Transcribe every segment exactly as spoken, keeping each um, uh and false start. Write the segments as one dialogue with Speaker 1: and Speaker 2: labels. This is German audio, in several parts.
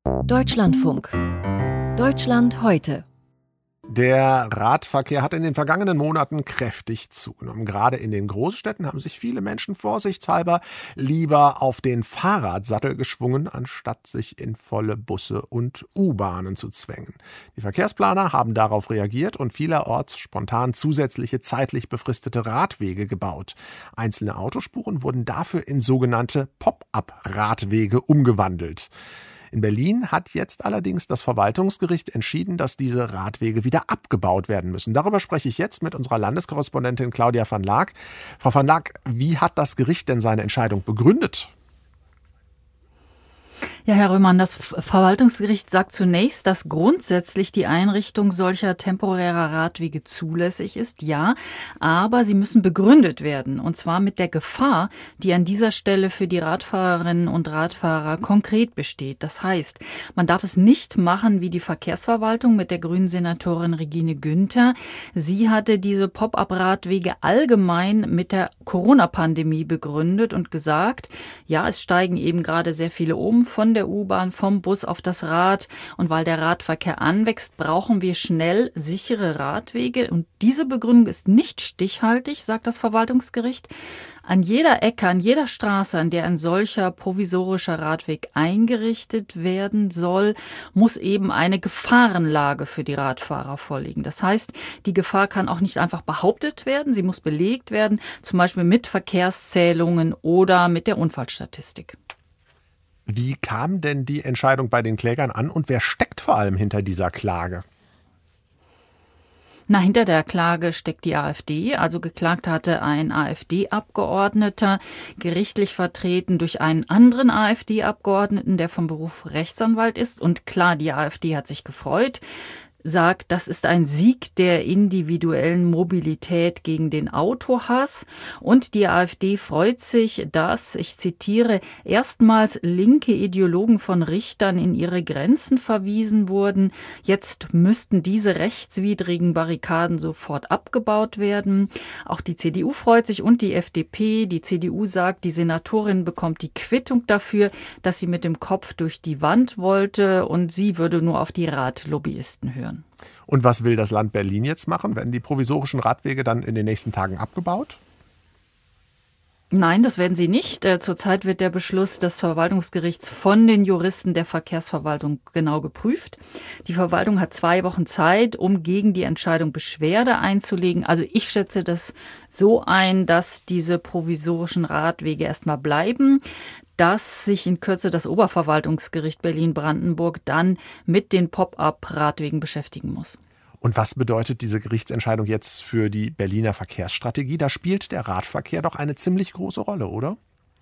Speaker 1: Deutschlandfunk. Deutschland heute.
Speaker 2: Der Radverkehr hat in den vergangenen Monaten kräftig zugenommen. Gerade in den Großstädten haben sich viele Menschen vorsichtshalber lieber auf den Fahrradsattel geschwungen, anstatt sich in volle Busse und U-Bahnen zu zwängen. Die Verkehrsplaner haben darauf reagiert und vielerorts spontan zusätzliche zeitlich befristete Radwege gebaut. Einzelne Autospuren wurden dafür in sogenannte Pop-up-Radwege umgewandelt. In Berlin hat jetzt allerdings das Verwaltungsgericht entschieden, dass diese Radwege wieder abgebaut werden müssen. Darüber spreche ich jetzt mit unserer Landeskorrespondentin Claudia van Laak. Frau van Laak, wie hat das Gericht denn seine Entscheidung begründet?
Speaker 3: Ja, Herr Röhmann, das Verwaltungsgericht sagt zunächst, dass grundsätzlich die Einrichtung solcher temporärer Radwege zulässig ist, ja, aber sie müssen begründet werden, und zwar mit der Gefahr, die an dieser Stelle für die Radfahrerinnen und Radfahrer konkret besteht. Das heißt, man darf es nicht machen wie die Verkehrsverwaltung mit der grünen Senatorin Regine Günther. Sie hatte diese Pop-up-Radwege allgemein mit der Corona-Pandemie begründet und gesagt, ja, es steigen eben gerade sehr viele um, von der U-Bahn, vom Bus auf das Rad. Und weil der Radverkehr anwächst, brauchen wir schnell sichere Radwege. Und diese Begründung ist nicht stichhaltig, sagt das Verwaltungsgericht. An jeder Ecke, an jeder Straße, an der ein solcher provisorischer Radweg eingerichtet werden soll, muss eben eine Gefahrenlage für die Radfahrer vorliegen. Das heißt, die Gefahr kann auch nicht einfach behauptet werden, sie muss belegt werden, zum Beispiel mit Verkehrszählungen oder mit der Unfallstatistik.
Speaker 2: Wie kam denn die Entscheidung bei den Klägern an und wer steckt vor allem hinter dieser Klage?
Speaker 3: Na, hinter der Klage steckt die AfD. Also geklagt hatte ein AfD-Abgeordneter, gerichtlich vertreten durch einen anderen AfD-Abgeordneten, der vom Beruf Rechtsanwalt ist. Und klar, die AfD hat sich gefreut, sagt, das ist ein Sieg der individuellen Mobilität gegen den Autohass. Und die AfD freut sich, dass, ich zitiere, erstmals linke Ideologen von Richtern in ihre Grenzen verwiesen wurden. Jetzt müssten diese rechtswidrigen Barrikaden sofort abgebaut werden. Auch die C D U freut sich und die F D P. Die C D U sagt, die Senatorin bekommt die Quittung dafür, dass sie mit dem Kopf durch die Wand wollte und sie würde nur auf die Radlobbyisten hören.
Speaker 2: Und was will das Land Berlin jetzt machen? Werden die provisorischen Radwege dann in den nächsten Tagen abgebaut?
Speaker 3: Nein, das werden sie nicht. Zurzeit wird der Beschluss des Verwaltungsgerichts von den Juristen der Verkehrsverwaltung genau geprüft. Die Verwaltung hat zwei Wochen Zeit, um gegen die Entscheidung Beschwerde einzulegen. Also ich schätze das so ein, dass diese provisorischen Radwege erstmal bleiben, dass sich in Kürze das Oberverwaltungsgericht Berlin-Brandenburg dann mit den Pop-up-Radwegen beschäftigen muss.
Speaker 2: Und was bedeutet diese Gerichtsentscheidung jetzt für die Berliner Verkehrsstrategie? Da spielt der Radverkehr doch eine ziemlich große Rolle, oder?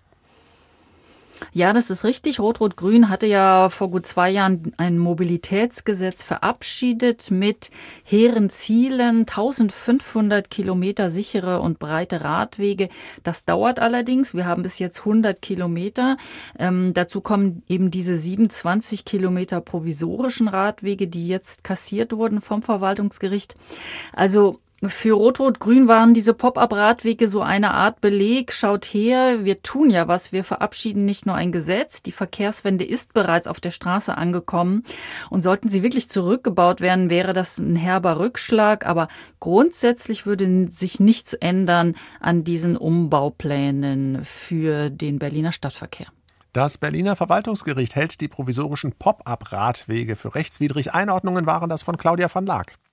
Speaker 3: Ja, das ist richtig. Rot-Rot-Grün hatte ja vor gut zwei Jahren ein Mobilitätsgesetz verabschiedet mit hehren Zielen, eintausendfünfhundert Kilometer sichere und breite Radwege. Das dauert allerdings. Wir haben bis jetzt hundert Kilometer. Ähm, dazu kommen eben diese siebenundzwanzig Kilometer provisorischen Radwege, die jetzt kassiert wurden vom Verwaltungsgericht. Also für Rot-Rot-Grün waren diese Pop-up-Radwege so eine Art Beleg. Schaut her, wir tun ja was. Wir verabschieden nicht nur ein Gesetz. Die Verkehrswende ist bereits auf der Straße angekommen. Und sollten sie wirklich zurückgebaut werden, wäre das ein herber Rückschlag. Aber grundsätzlich würde sich nichts ändern an diesen Umbauplänen für den Berliner Stadtverkehr.
Speaker 2: Das Berliner Verwaltungsgericht hält die provisorischen Pop-up-Radwege für rechtswidrig. Einordnungen waren das von Claudia van Laak.